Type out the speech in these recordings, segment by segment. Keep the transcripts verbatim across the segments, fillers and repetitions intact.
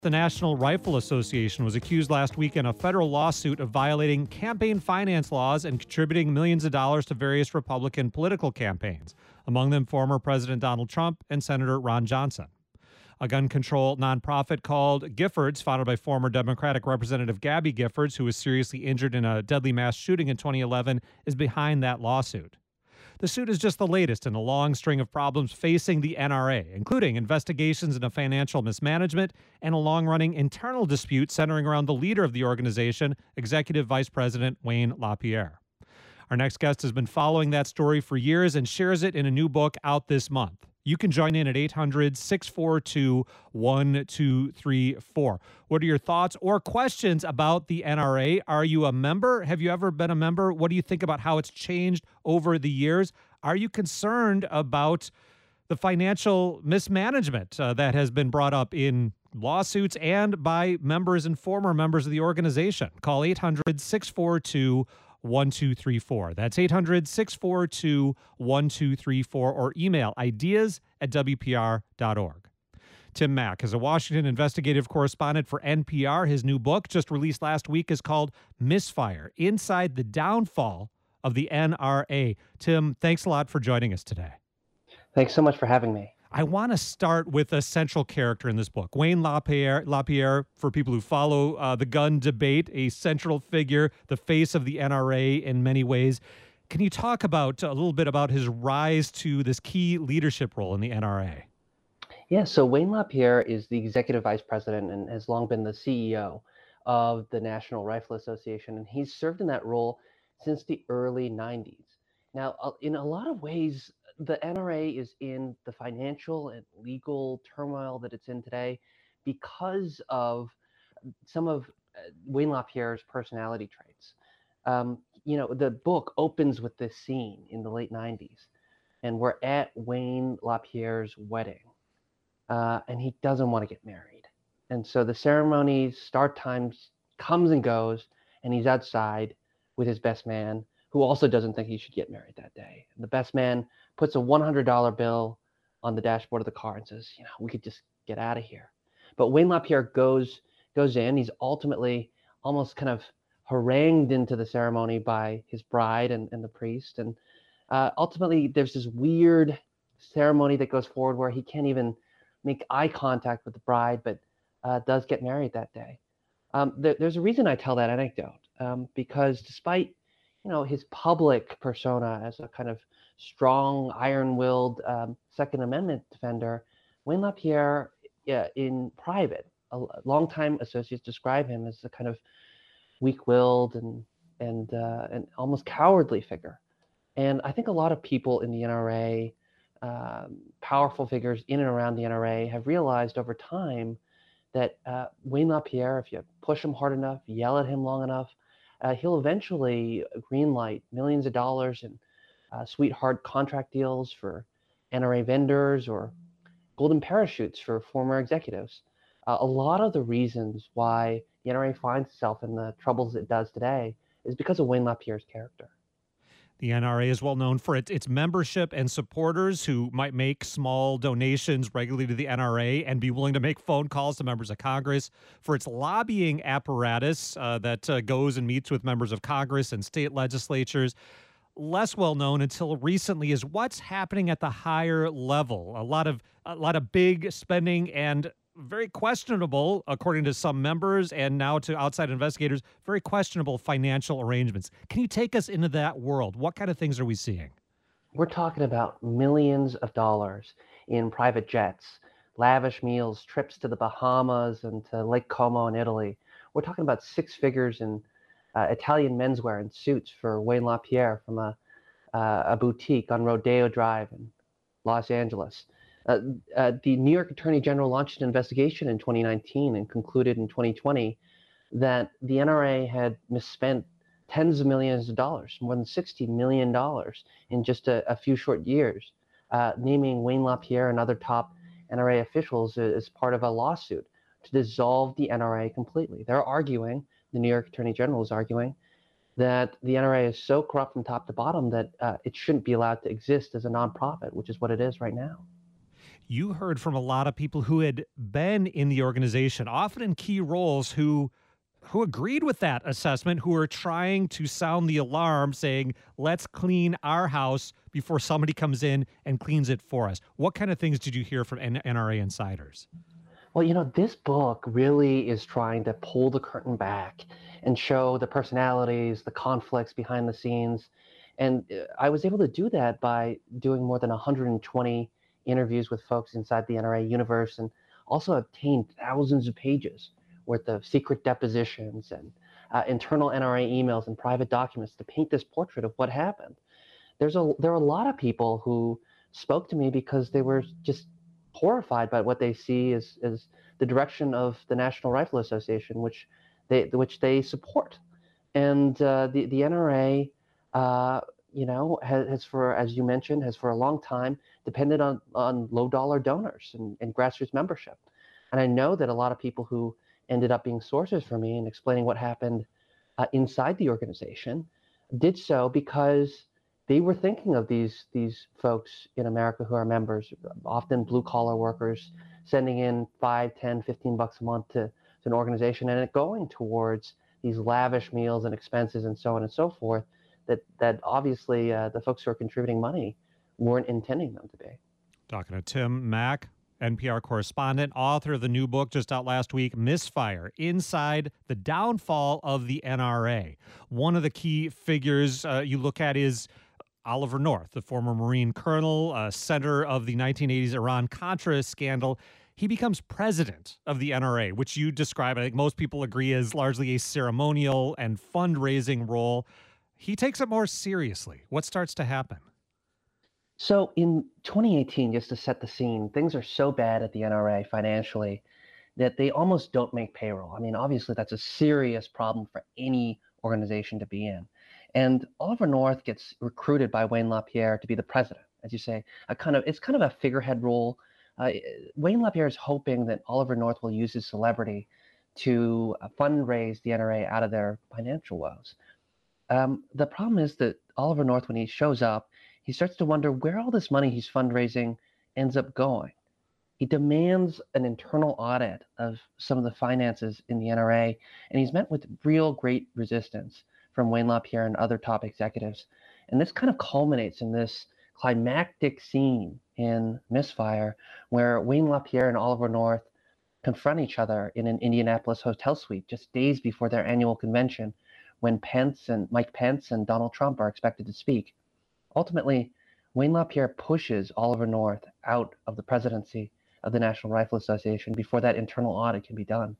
The National Rifle Association was accused last week in a federal lawsuit of violating campaign finance laws and contributing millions of dollars to various Republican political campaigns, among them former President Donald Trump and Senator Ron Johnson. A gun control nonprofit called Giffords, founded by former Democratic Representative Gabby Giffords, who was seriously injured in a deadly mass shooting in twenty eleven, is behind that lawsuit. The suit is just the latest in a long string of problems facing the N R A, including investigations into financial mismanagement and a long-running internal dispute centering around the leader of the organization, Executive Vice President Wayne LaPierre. Our next guest has been following that story for years and shares it in a new book out this month. You can join in at eight hundred, six four two, one two three four. What are your thoughts or questions about the N R A? Are you a member? Have you ever been a member? What do you think about how it's changed over the years? Are you concerned about the financial mismanagement uh, that has been brought up in lawsuits and by members and former members of the organization? Call eight hundred, six four two, one two three four. That's eight hundred, six four two, one two three four or email ideas at W P R dot org. Tim Mak is a Washington investigative correspondent for N P R. His new book, just released last week, is called Misfire: Inside the Downfall of the N R A. Tim, thanks a lot for joining us today. Thanks so much for having me. I want to start with a central character in this book, Wayne LaPierre. LaPierre, for people who follow uh, the gun debate, a central figure, the face of the N R A in many ways. Can you talk about a little bit about his rise to this key leadership role in the N R A? Yeah, so Wayne LaPierre is the executive vice president and has long been the C E O of the National Rifle Association, and he's served in that role since the early nineties. Now, uh, in a lot of ways, the N R A is in the financial and legal turmoil that it's in today because of some of uh, Wayne LaPierre's personality traits. Um, you know, the book opens with this scene in the late nineties, and we're at Wayne LaPierre's wedding, uh, and he doesn't want to get married. And so the ceremony's start time comes and goes, and he's outside with his best man, who also doesn't think he should get married that day. And the best man puts a one hundred dollar bill on the dashboard of the car and says, you know, we could just get out of here. But Wayne LaPierre goes goes in. He's ultimately almost kind of harangued into the ceremony by his bride and, and the priest. And uh, ultimately, there's this weird ceremony that goes forward where he can't even make eye contact with the bride, but uh, does get married that day. Um, there, there's a reason I tell that anecdote, um, because despite you know, his public persona as a kind of strong, iron-willed um, Second Amendment defender, Wayne LaPierre, yeah, in private, a longtime associates describe him as a kind of weak-willed and and uh, and almost cowardly figure. And I think a lot of people in the N R A, um, powerful figures in and around the N R A, have realized over time that uh, Wayne LaPierre, if you push him hard enough, yell at him long enough, Uh, he'll eventually greenlight millions of dollars in uh, sweetheart contract deals for N R A vendors or golden parachutes for former executives. Uh, a lot of the reasons why the N R A finds itself in the troubles it does today is because of Wayne LaPierre's character. The N R A is well known for its, its membership and supporters who might make small donations regularly to the N R A and be willing to make phone calls to members of Congress, for its lobbying apparatus uh, that uh, goes and meets with members of Congress and state legislatures. Less well known until recently is what's happening at the higher level. A lot of a lot of big spending and very questionable, according to some members and now to outside investigators, very questionable financial arrangements. Can you take us into that world? What kind of things are we seeing? We're talking about millions of dollars in private jets, lavish meals, trips to the Bahamas and to Lake Como in Italy. We're talking about six figures in uh, Italian menswear and suits for Wayne LaPierre from a, uh, a boutique on Rodeo Drive in Los Angeles. Uh, uh, the New York Attorney General launched an investigation in twenty nineteen and concluded in twenty twenty that the N R A had misspent tens of millions of dollars, more than sixty million dollars in just a, a few short years, uh, naming Wayne LaPierre and other top N R A officials as part of a lawsuit to dissolve the N R A completely. They're arguing, the New York Attorney General is arguing, that the N R A is so corrupt from top to bottom that uh, it shouldn't be allowed to exist as a nonprofit, which is what it is right now. You heard from a lot of people who had been in the organization, often in key roles, who who agreed with that assessment, who are trying to sound the alarm saying, let's clean our house before somebody comes in and cleans it for us. What kind of things did you hear from N- NRA insiders? Well, you know, this book really is trying to pull the curtain back and show the personalities, the conflicts behind the scenes. And uh, I was able to do that by doing more than one hundred twenty interviews with folks inside the N R A universe, and also obtained thousands of pages worth of secret depositions and uh, internal N R A emails and private documents to paint this portrait of what happened. There's a there are a lot of people who spoke to me because they were just horrified by what they see as, as the direction of the National Rifle Association, which they which they support. And uh, the the N R A, uh, you know, has, has for, as you mentioned, has for a long time depended on on low dollar donors and, and grassroots membership. And I know that a lot of people who ended up being sources for me and explaining what happened uh, inside the organization did so because they were thinking of these these folks in America who are members, often blue collar workers, sending in five, ten, fifteen bucks a month to, to an organization, and it going towards these lavish meals and expenses and so on and so forth that that obviously uh, the folks who are contributing money weren't intending them to be. Talking to Tim Mak, N P R correspondent, author of the new book just out last week, Misfire, Inside the Downfall of the N R A. One of the key figures uh, you look at is Oliver North, the former Marine colonel, uh, center of the nineteen eighties Iran-Contra scandal. He becomes president of the N R A, which you describe, I think most people agree, as largely a ceremonial and fundraising role. He takes it more seriously. What starts to happen? So in twenty eighteen, just to set the scene, things are so bad at the N R A financially that they almost don't make payroll. I mean, obviously, that's a serious problem for any organization to be in. And Oliver North gets recruited by Wayne LaPierre to be the president, as you say. A kind of it's kind of a figurehead role. Uh, Wayne LaPierre is hoping that Oliver North will use his celebrity to uh, fundraise the N R A out of their financial woes. Um, the problem is that Oliver North, when he shows up, he starts to wonder where all this money he's fundraising ends up going. He demands an internal audit of some of the finances in the N R A, and he's met with real great resistance from Wayne LaPierre and other top executives. And this kind of culminates in this climactic scene in Misfire, where Wayne LaPierre and Oliver North confront each other in an Indianapolis hotel suite just days before their annual convention, when Pence and Mike Pence and Donald Trump are expected to speak. Ultimately, Wayne LaPierre pushes Oliver North out of the presidency of the National Rifle Association before that internal audit can be done.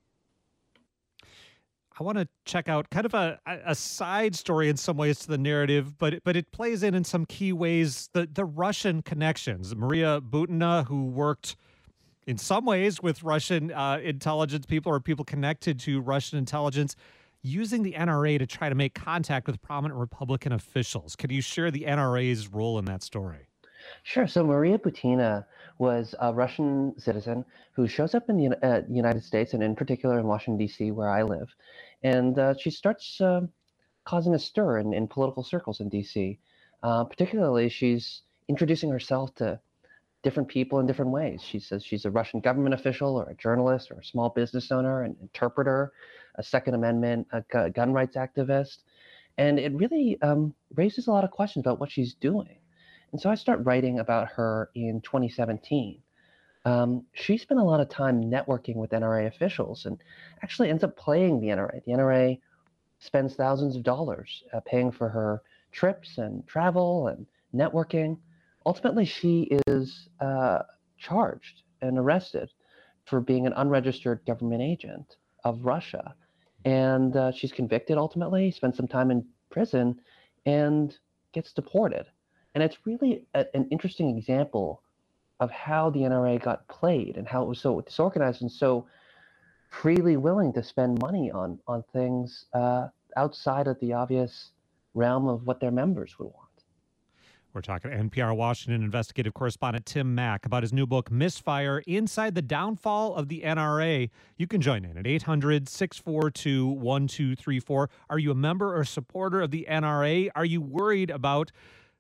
I want to check out kind of a, a side story in some ways to the narrative, but it, but it plays in in some key ways the, the Russian connections. Maria Butina, who worked in some ways with Russian uh, intelligence people or people connected to Russian intelligence, using the N R A to try to make contact with prominent Republican officials. Could you share the N R A's role in that story? Sure. So Maria Butina was a Russian citizen who shows up in the uh, United States, and in particular in Washington, D C, where I live. And uh, she starts uh, causing a stir in, in political circles in D C. Uh, particularly, she's introducing herself to different people in different ways. She says she's a Russian government official or a journalist or a small business owner, an interpreter, a Second Amendment, a gu- gun rights activist. And it really um, raises a lot of questions about what she's doing. And so I start writing about her in twenty seventeen. Um, she spent a lot of time networking with N R A officials and actually ends up playing the N R A. The N R A spends thousands of dollars uh, paying for her trips and travel and networking. Ultimately, she is uh, charged and arrested for being an unregistered government agent of Russia. And uh, she's convicted ultimately, spends some time in prison, and gets deported. And it's really a, an interesting example of how the N R A got played and how it was so disorganized and so freely willing to spend money on on things uh, outside of the obvious realm of what their members would want. We're talking to N P R Washington investigative correspondent Tim Mak about his new book, Misfire, Inside the Downfall of the N R A. You can join in at eight hundred, six four two, one two three four. Are you a member or supporter of the N R A? Are you worried about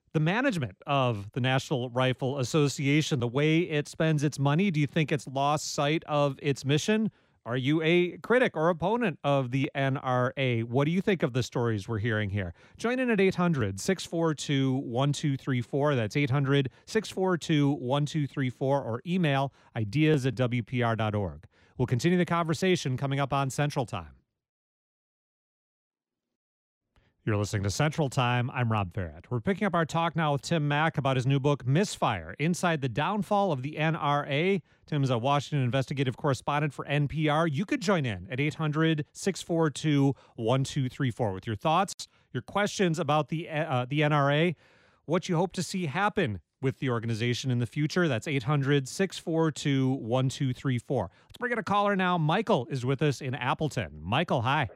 the management of the National Rifle Association, the way it spends its money? Do you think it's lost sight of its mission? Are you a critic or opponent of the N R A? What do you think of the stories we're hearing here? Join in at eight hundred, six four two, one two three four. That's eight hundred, six four two, one two three four, or email ideas at W P R dot org. We'll continue the conversation coming up on Central Time. You're listening to Central Time. I'm Rob Farrett. We're picking up our talk now with Tim Mak about his new book, Misfire, Inside the Downfall of the N R A. Tim's a Washington investigative correspondent for N P R. You could join in at eight hundred, six four two, one two three four with your thoughts, your questions about the, uh, the N R A, what you hope to see happen with the organization in the future. That's eight hundred, six four two, one two three four. Let's bring in a caller now. Michael is with us in Appleton. Michael, hi.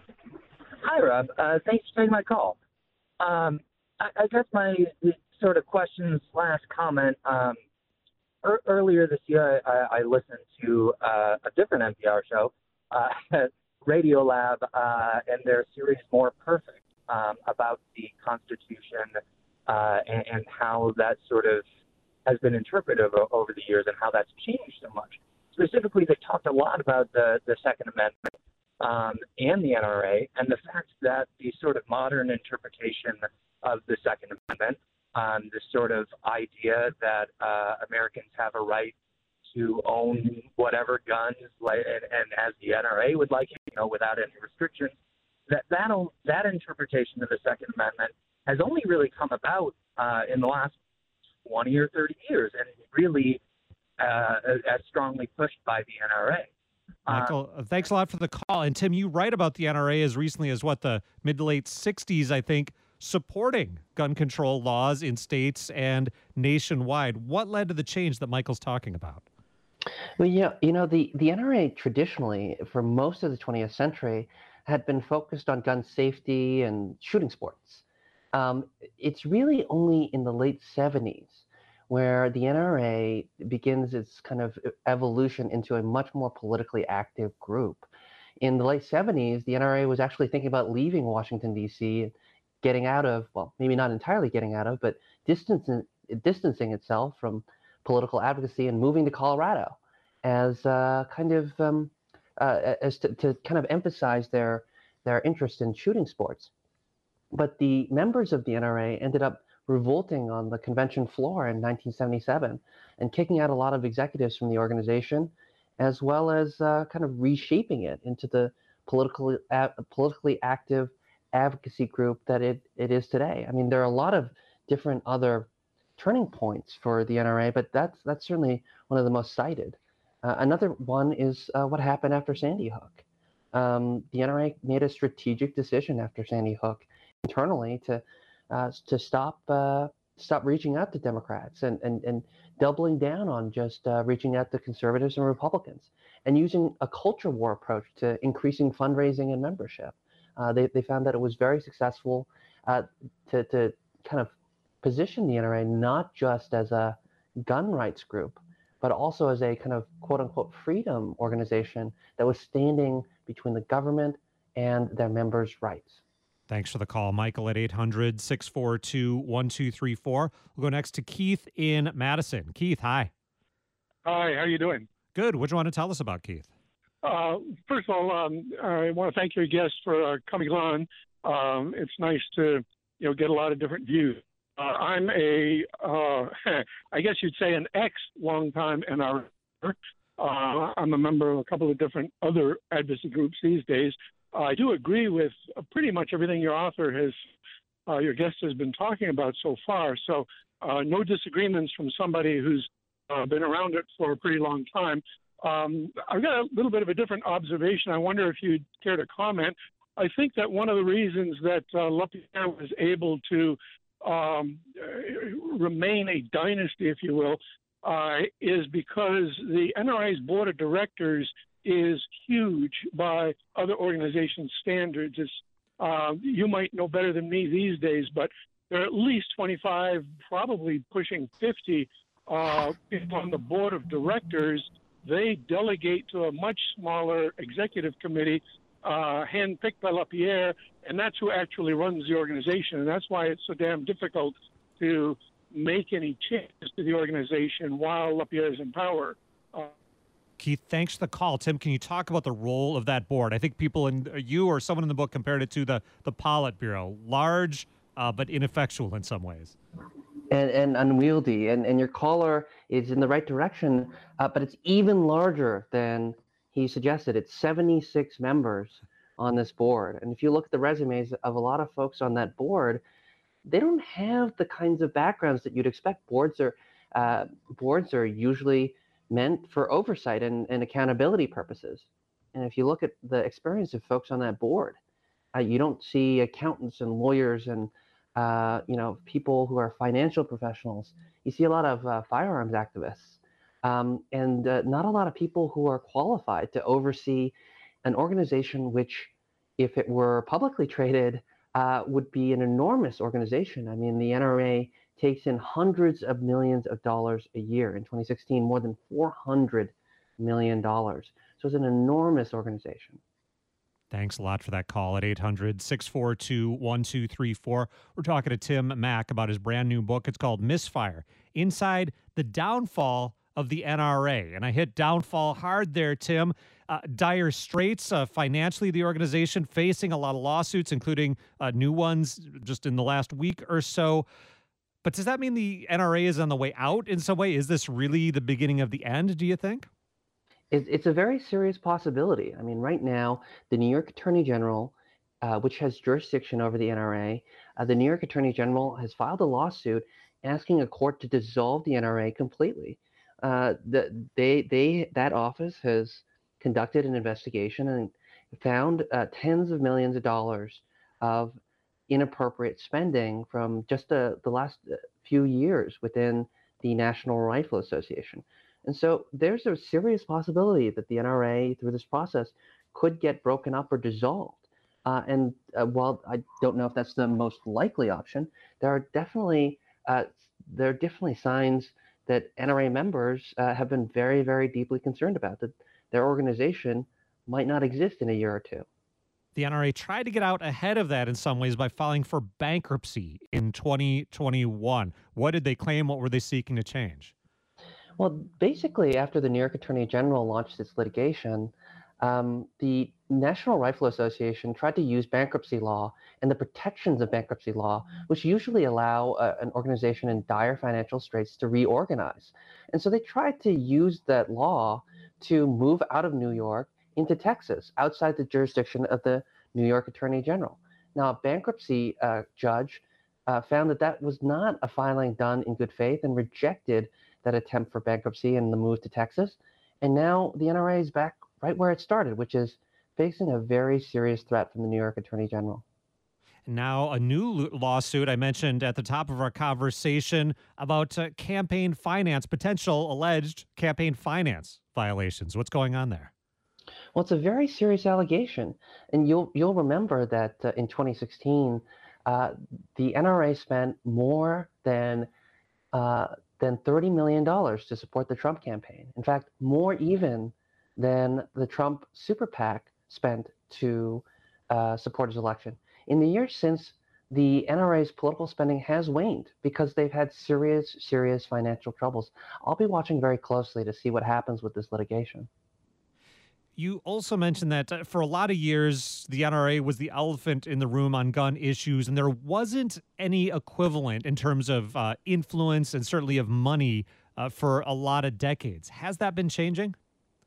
Hi, Rob. Uh, thanks for taking my call. Um, I, I guess my sort of question slash comment, um, er, earlier this year, I, I listened to uh, a different N P R show, uh, Radiolab, uh, and their series More Perfect, um, about the Constitution uh, and, and how that sort of has been interpreted over, over the years and how that's changed so much. Specifically, they talked a lot about the, the Second Amendment um, and the N R A, and the fact that the sort of modern interpretation of the Second Amendment, um, this sort of idea that uh, Americans have a right to own whatever guns, like, and, and as the N R A would like it, you know, without any restrictions, that that, that interpretation of the Second Amendment has only really come about uh, in the last twenty or thirty years, and really uh, as strongly pushed by the N R A. Michael, uh, thanks a lot for the call. And Tim, you write about the N R A as recently as what, the mid to late sixties, I think, supporting gun control laws in states and nationwide. What led to the change that Michael's talking about? Well, yeah, you know, the, the N R A traditionally, for most of the twentieth century, had been focused on gun safety and shooting sports. Um, it's really only in the late seventies where the N R A begins its kind of evolution into a much more politically active group. In the late seventies, the N R A was actually thinking about leaving Washington, D C, and getting out of, well, maybe not entirely getting out of, but distancing, distancing itself from political advocacy and moving to Colorado as uh, kind of, um, uh, as to, to kind of emphasize their, their interest in shooting sports. But the members of the N R A ended up revolting on the convention floor in nineteen seventy-seven and kicking out a lot of executives from the organization, as well as uh, kind of reshaping it into the politically, uh, politically active advocacy group that it, it is today. I mean, there are a lot of different other turning points for the N R A, but that's, that's certainly one of the most cited. Uh, another one is uh, what happened after Sandy Hook. Um, the N R A made a strategic decision after Sandy Hook internally to uh, to stop uh, stop reaching out to Democrats and, and, and doubling down on just uh, reaching out to conservatives and Republicans and using a culture war approach to increasing fundraising and membership. Uh, they, they found that it was very successful uh, to, to kind of position the N R A not just as a gun rights group, but also as a kind of quote unquote freedom organization that was standing between the government and their members' rights. Thanks for the call, Michael, at eight hundred, six four two, one two three four. We'll go next to Keith in Madison. Keith, hi. Hi, how are you doing? Good. What do you want to tell us about, Keith? Uh, first of all, um, I want to thank your guest for uh, coming on. Um, it's nice to, you know, get a lot of different views. Uh, I'm a, uh, I guess you'd say an ex-longtime N R A. Uh, I'm a member of a couple of different other advocacy groups these days. Uh, I do agree with uh, pretty much everything your author has, uh, your guest has been talking about so far. So uh, no disagreements from somebody who's uh, been around it for a pretty long time. Um, I've got a little bit of a different observation. I wonder if you'd care to comment. I think that one of the reasons that uh, LaPierre was able to um, remain a dynasty, if you will, uh, is because the N R A's board of directors is huge by other organizations' standards. It's, uh, you might know better than me these days, but there are at least twenty-five, probably pushing fifty uh, people on the board of directors. They delegate to a much smaller executive committee, uh, handpicked by LaPierre, and that's who actually runs the organization. And that's why it's so damn difficult to make any changes to the organization while LaPierre is in power. Uh, Keith, thanks for the call. Tim, can you talk about the role of that board? I think people in you or someone in the book compared it to the the Politburo, large uh, but ineffectual in some ways. And, and unwieldy. And, and your caller is in the right direction, uh, but it's even larger than he suggested. It's seventy-six members on this board. And if you look at the resumes of a lot of folks on that board, they don't have the kinds of backgrounds that you'd expect. Boards are uh, boards are usually meant for oversight and, and accountability purposes. And if you look at the experience of folks on that board, uh, you don't see accountants and lawyers and uh, you know people who are financial professionals. You see a lot of uh, firearms activists, um, and uh, not a lot of people who are qualified to oversee an organization which, if it were publicly traded, uh, would be an enormous organization. I mean, the N R A takes in hundreds of millions of dollars a year. In twenty sixteen, more than four hundred million dollars. So it's an enormous organization. Thanks a lot for that call at eight hundred, six four two, one two three four. We're talking to Tim Mak about his brand new book. It's called Misfire, Inside the Downfall of the N R A. And I hit downfall hard there, Tim. Uh, dire straits uh, financially, the organization facing a lot of lawsuits, including uh, new ones just in the last week or so. But does that mean the N R A is on the way out in some way? Is this really the beginning of the end, do you think? It, it's a very serious possibility. I mean, right now, the New York Attorney General, uh, which has jurisdiction over the N R A, uh, the New York Attorney General has filed a lawsuit asking a court to dissolve the N R A completely. Uh, the, they, they, that office has conducted an investigation and found uh, tens of millions of dollars of inappropriate spending from just the, the last few years within the National Rifle Association. And so there's a serious possibility that the N R A, through this process, could get broken up or dissolved. Uh, and uh, while I don't know if that's the most likely option, there are definitely uh, there are definitely signs that N R A members uh, have been very, very deeply concerned about, that their organization might not exist in a year or two. The N R A tried to get out ahead of that in some ways by filing for bankruptcy in twenty twenty-one. What did they claim? What were they seeking to change? Well, basically, after the New York Attorney General launched its litigation, um, the National Rifle Association tried to use bankruptcy law and the protections of bankruptcy law, which usually allow uh, an organization in dire financial straits to reorganize. And so they tried to use that law to move out of New York into Texas, outside the jurisdiction of the New York Attorney General. Now, a bankruptcy uh, judge uh, found that that was not a filing done in good faith and rejected that attempt for bankruptcy and the move to Texas. And now the N R A is back right where it started, which is facing a very serious threat from the New York Attorney General. Now, a new lawsuit I mentioned at the top of our conversation about uh, campaign finance, potential alleged campaign finance violations. What's going on there? Well, it's a very serious allegation. And you'll, you'll remember that uh, in twenty sixteen, uh, the N R A spent more than uh, than thirty million dollars to support the Trump campaign. In fact, more even than the Trump super PAC spent to uh, support his election. In the years since, the N R A's political spending has waned because they've had serious, serious financial troubles. I'll be watching very closely to see what happens with this litigation. You also mentioned that uh, for a lot of years, the N R A was the elephant in the room on gun issues, and there wasn't any equivalent in terms of uh, influence and certainly of money uh, for a lot of decades. Has that been changing?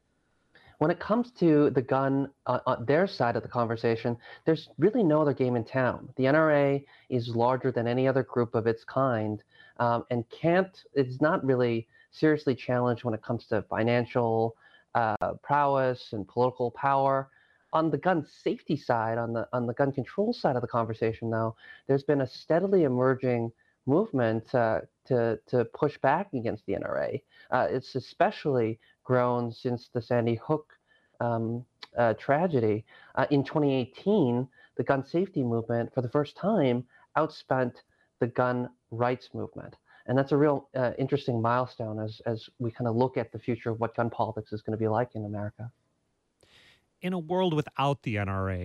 When it comes to the gun uh, on their side of the conversation, there's really no other game in town. The N R A is larger than any other group of its kind, um, and can't, it's not really seriously challenged when it comes to financial Uh, prowess and political power. On the gun safety side, on the on the gun control side of the conversation, though, there's been a steadily emerging movement uh, to to push back against the N R A. Uh, it's especially grown since the Sandy Hook um, uh, tragedy. Uh, in twenty eighteen, the gun safety movement, for the first time, outspent the gun rights movement. And that's a real uh, interesting milestone as, as we kind of look at the future of what gun politics is going to be like in America. In a world without the N R A,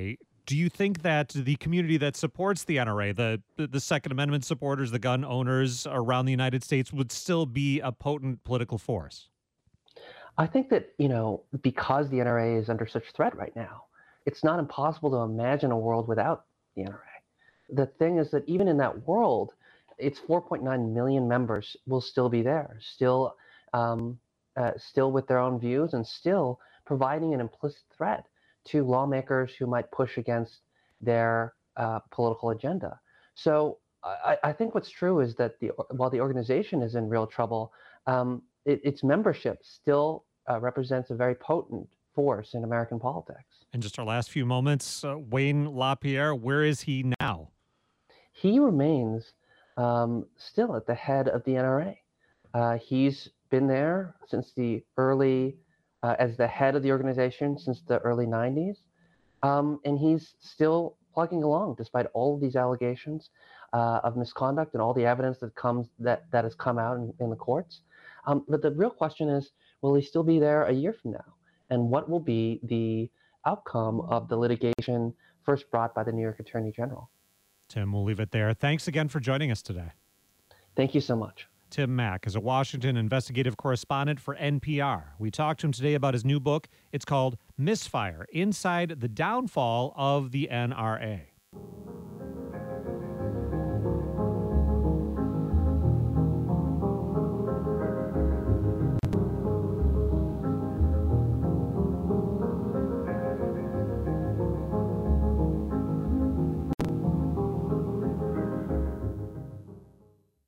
Do you think that the community that supports the N R A, the the Second Amendment supporters, the gun owners around the United States, would still be a potent political force? I think that, you know, because the N R A is under such threat right now, it's not impossible to imagine a world without the N R A. The thing is that even in that world, its four point nine million members will still be there, still, um, uh, still with their own views and still providing an implicit threat to lawmakers who might push against their uh, political agenda. So I, I think what's true is that the, while the organization is in real trouble, um, it, its membership still uh, represents a very potent force in American politics. In just our last few moments, uh, Wayne LaPierre, where is he now? He remains um, still at the head of the N R A. Uh, he's been there since the early, uh, as the head of the organization since the early nineties. Um, and he's still plugging along despite all of these allegations uh, of misconduct and all the evidence that comes that, that has come out in, in the courts. Um, but the real question is, will he still be there a year from now? And what will be the outcome of the litigation first brought by the New York Attorney General? Tim, we'll leave it there. Thanks again for joining us today. Thank you so much. Tim Mak is a Washington investigative correspondent for N P R. We talked to him today about his new book. It's called Misfire: Inside the Downfall of the N R A.